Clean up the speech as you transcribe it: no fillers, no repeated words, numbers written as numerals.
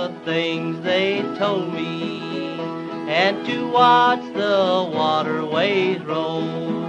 the things they told me, and to watch the waterways roll.